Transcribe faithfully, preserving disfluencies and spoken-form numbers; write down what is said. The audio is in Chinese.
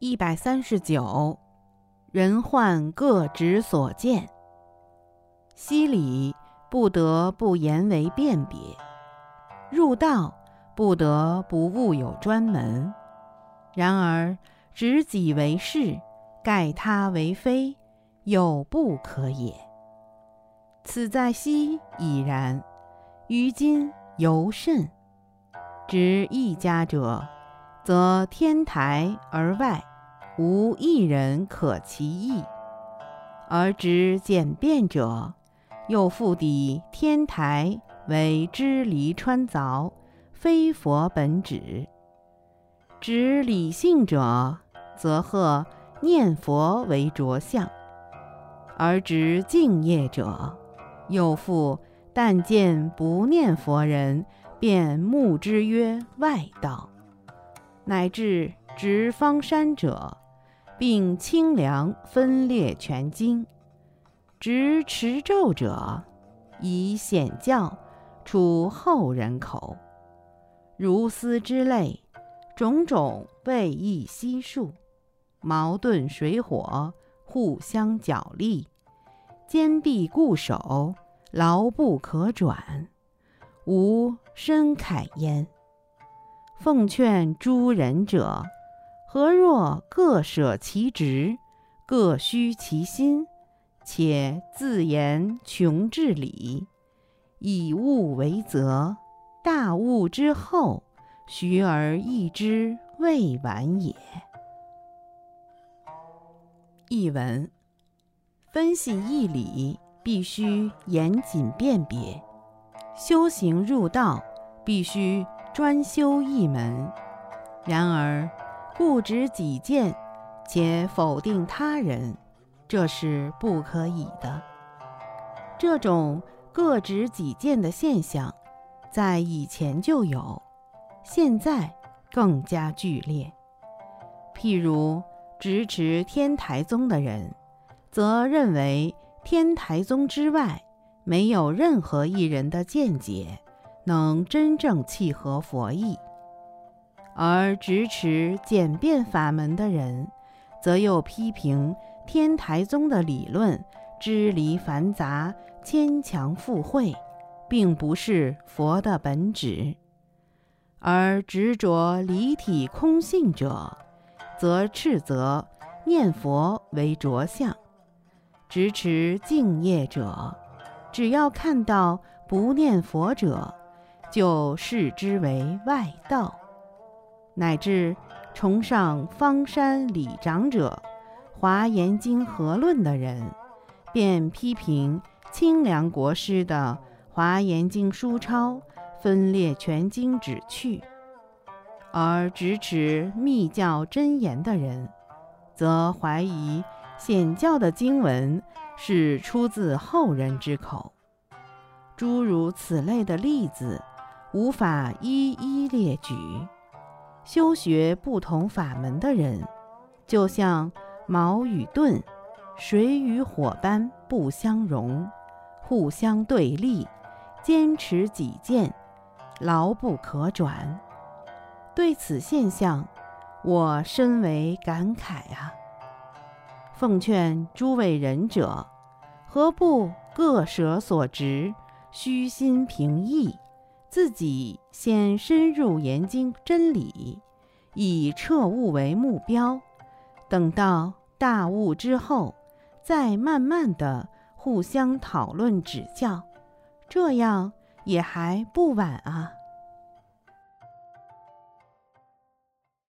一百三十九，人患各执所见。析理不得不言为辨别，入道不得不物有专门。然而执己为是，盖他为非，有不可也。此在昔已然，于今尤甚。执一家者，则天台而外无一人可其意；而执简便者，又复抵天台为支离穿凿，非佛本旨。执理性者，则贺念佛为着相；而执敬业者，又复但见不念佛人，便目之曰外道。乃至执方山者，并清凉分裂全经；执持咒者，以显教处后人口。如斯之类，种种未易悉数，矛盾水火，互相角力，坚壁固守，牢不可转，无深慨焉。奉劝诸人者，何若各舍其职，各虚其心，且自言穷至理，以物为则，大物之后，徐而益之未晚也。译文：分析义理，必须严谨辨别；修行入道，必须专修一门。然而固执己见，且否定他人，这是不可以的。这种各执己见的现象，在以前就有，现在更加剧烈。譬如执持天台宗的人，则认为天台宗之外没有任何一人的见解能真正契合佛意；而执持简便法门的人，则又批评天台宗的理论支离繁杂，牵强附会，并不是佛的本旨；而执着离体空性者，则斥责念佛为着相；执持敬业者，只要看到不念佛者，就视之为外道；乃至崇尚方山理长者华严经合论的人，便批评清凉国师的华严经书抄分裂全经旨趣；而执持密教真言的人，则怀疑显教的经文是出自后人之口。诸如此类的例子，无法一一列举。修学不同法门的人，就像矛与盾、水与火般不相容，互相对立，坚持己见，牢不可转。对此现象，我深为感慨啊！奉劝诸位仁者，何不各舍所执，虚心平意，自己先深入研经真理，以彻悟为目标，等到大悟之后，再慢慢的互相讨论指教，这样也还不晚啊。